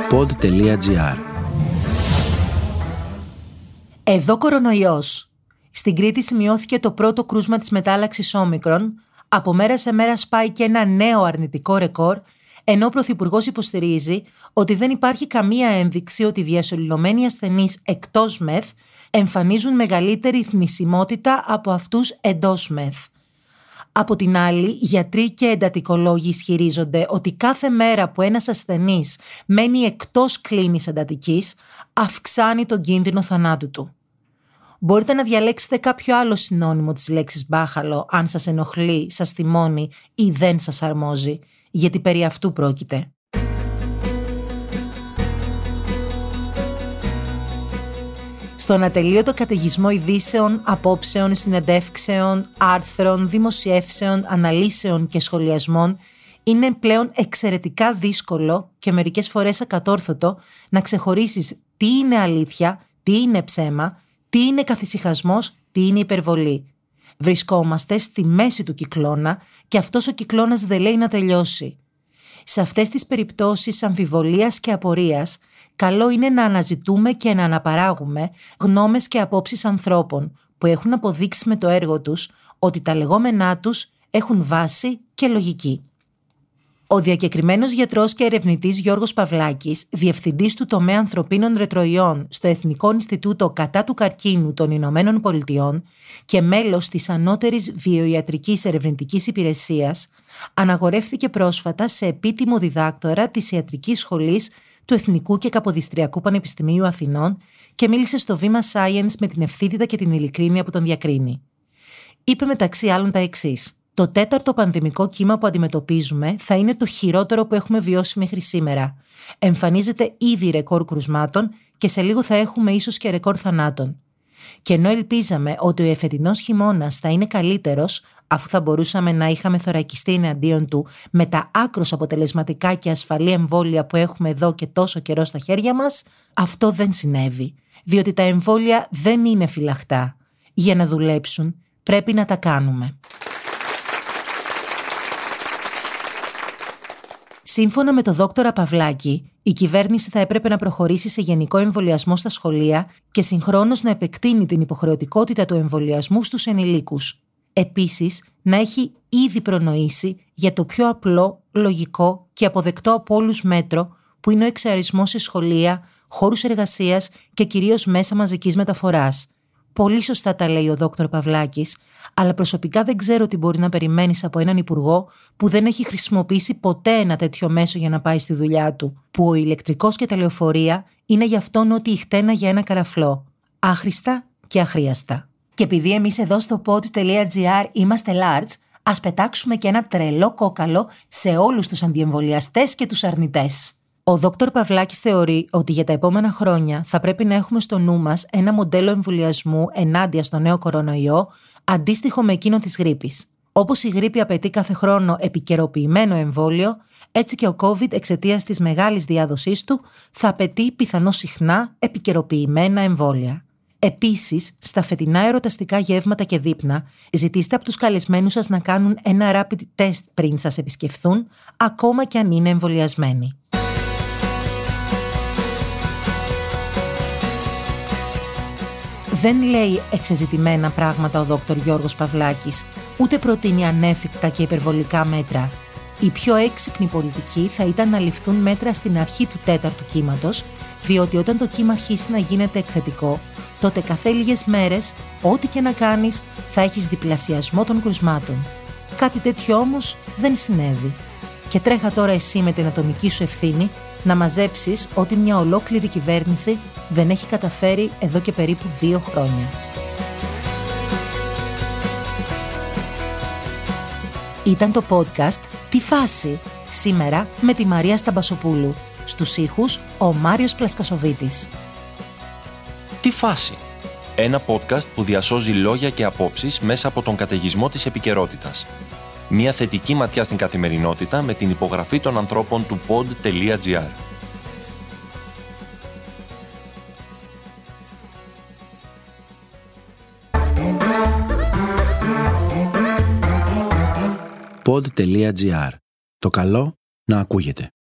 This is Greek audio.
Pod.gr. Εδώ κορονοϊός. Στην Κρήτη σημειώθηκε το πρώτο κρούσμα της μετάλλαξης Όμικρον. Από μέρα σε μέρα σπάει και ένα νέο αρνητικό ρεκόρ, ενώ ο Πρωθυπουργός υποστηρίζει ότι δεν υπάρχει καμία ένδειξη ότι οι διασωληνωμένοι ασθενείς εκτός ΜΕΘ εμφανίζουν μεγαλύτερη θνησιμότητα από αυτούς εντός ΜΕΘ. Από την άλλη, γιατροί και εντατικολόγοι ισχυρίζονται ότι κάθε μέρα που ένας ασθενής μένει εκτός κλίνης εντατικής, αυξάνει τον κίνδυνο θανάτου του. Μπορείτε να διαλέξετε κάποιο άλλο συνώνυμο της λέξης μπάχαλο αν σας ενοχλεί, σας θυμώνει ή δεν σας αρμόζει, γιατί περί αυτού πρόκειται. Στον ατελείωτο καταιγισμό ειδήσεων, απόψεων, συνεντεύξεων, άρθρων, δημοσιεύσεων, αναλύσεων και σχολιασμών, είναι πλέον εξαιρετικά δύσκολο και μερικές φορές ακατόρθωτο να ξεχωρίσεις τι είναι αλήθεια, τι είναι ψέμα, τι είναι καθησυχασμός, τι είναι υπερβολή. Βρισκόμαστε στη μέση του κυκλώνα και αυτός ο κυκλώνας δεν λέει να τελειώσει. Σε αυτές τις περιπτώσεις αμφιβολίας και απορίας, καλό είναι να αναζητούμε και να αναπαράγουμε γνώμες και απόψεις ανθρώπων που έχουν αποδείξει με το έργο τους ότι τα λεγόμενά τους έχουν βάση και λογική. Ο διακεκριμένος γιατρός και ερευνητής Γιώργος Παυλάκης, διευθυντής του τομέα ανθρωπίνων ρετροϊών στο Εθνικό Ινστιτούτο κατά του Καρκίνου των Ηνωμένων Πολιτειών και μέλος της Ανώτερης Βιοιατρικής Ερευνητικής Υπηρεσίας, αναγορεύθηκε πρόσφατα σε επίτιμο διδάκτορα της Ιατρικής Σχολής του Εθνικού και Καποδιστριακού Πανεπιστημίου Αθηνών και μίλησε στο Βήμα Science με την ευθύτητα και την ειλικρίνεια που τον διακρίνει. Είπε μεταξύ άλλων τα εξής: το τέταρτο πανδημικό κύμα που αντιμετωπίζουμε θα είναι το χειρότερο που έχουμε βιώσει μέχρι σήμερα. Εμφανίζεται ήδη ρεκόρ κρουσμάτων και σε λίγο θα έχουμε ίσως και ρεκόρ θανάτων. Και ενώ ελπίζαμε ότι ο εφετινός χειμώνας θα είναι καλύτερος, αφού θα μπορούσαμε να είχαμε θωρακιστεί εναντίον του με τα άκρως αποτελεσματικά και ασφαλή εμβόλια που έχουμε εδώ και τόσο καιρό στα χέρια μας, αυτό δεν συνέβη. Διότι τα εμβόλια δεν είναι φυλαχτά. Για να δουλέψουν πρέπει να τα κάνουμε. Σύμφωνα με τον δόκτορα Παυλάκη, η κυβέρνηση θα έπρεπε να προχωρήσει σε γενικό εμβολιασμό στα σχολεία και συγχρόνως να επεκτείνει την υποχρεωτικότητα του εμβολιασμού στους ενηλίκους. Επίσης, να έχει ήδη προνοήσει για το πιο απλό, λογικό και αποδεκτό από όλους μέτρο που είναι ο εξαρισμός σε σχολεία, χώρους εργασίας και κυρίως μέσα μαζικής μεταφοράς. Πολύ σωστά τα λέει ο δόκτωρ Παυλάκης, αλλά προσωπικά δεν ξέρω τι μπορεί να περιμένεις από έναν υπουργό που δεν έχει χρησιμοποιήσει ποτέ ένα τέτοιο μέσο για να πάει στη δουλειά του, που ο ηλεκτρικός και τα λεωφορεία είναι για αυτόν ό,τι η χτένα για ένα καραφλό. Άχρηστα και αχρίαστα. Και επειδή εμείς εδώ στο pod.gr είμαστε large, ας πετάξουμε και ένα τρελό κόκαλο σε όλους τους αντιεμβολιαστές και τους αρνητές. Ο δόκτωρ Παυλάκης θεωρεί ότι για τα επόμενα χρόνια θα πρέπει να έχουμε στο νου μας ένα μοντέλο εμβολιασμού ενάντια στο νέο κορονοϊό, αντίστοιχο με εκείνο της γρίπης. Όπως η γρίπη απαιτεί κάθε χρόνο επικαιροποιημένο εμβόλιο, έτσι και ο COVID εξαιτίας της μεγάλης διάδοσής του θα απαιτεί πιθανώς συχνά επικαιροποιημένα εμβόλια. Επίσης, στα φετινά εορταστικά γεύματα και δείπνα, ζητήστε από τους καλεσμένους σας να κάνουν ένα rapid test πριν σας επισκεφθούν, ακόμα και αν είναι εμβολιασμένοι. Δεν λέει εξεζητημένα πράγματα ο δόκτωρ Γιώργος Παυλάκης, ούτε προτείνει ανέφικτα και υπερβολικά μέτρα. Η πιο έξυπνη πολιτική θα ήταν να ληφθούν μέτρα στην αρχή του τέταρτου κύματος, διότι όταν το κύμα αρχίσει να γίνεται εκθετικό, τότε καθ' λίγες μέρες, ό,τι και να κάνεις, θα έχεις διπλασιασμό των κρουσμάτων. Κάτι τέτοιο όμως δεν συνέβη. Και τρέχα τώρα εσύ με την ατομική σου ευθύνη να μαζέψεις ό,τι μια ολόκληρη κυβέρνηση δεν έχει καταφέρει εδώ και περίπου 2 χρόνια. Ήταν το podcast «Τι φάση» σήμερα με τη Μαρία Σταμπασοπούλου. Στους ήχους ο Μάριος Πλασκασοβίτης. Τι φάση. Ένα podcast που διασώζει λόγια και απόψεις μέσα από τον καταιγισμό της επικαιρότητας. Μια θετική ματιά στην καθημερινότητα με την υπογραφή των ανθρώπων του pod.gr. Pod.gr. Το καλό να ακούγεται.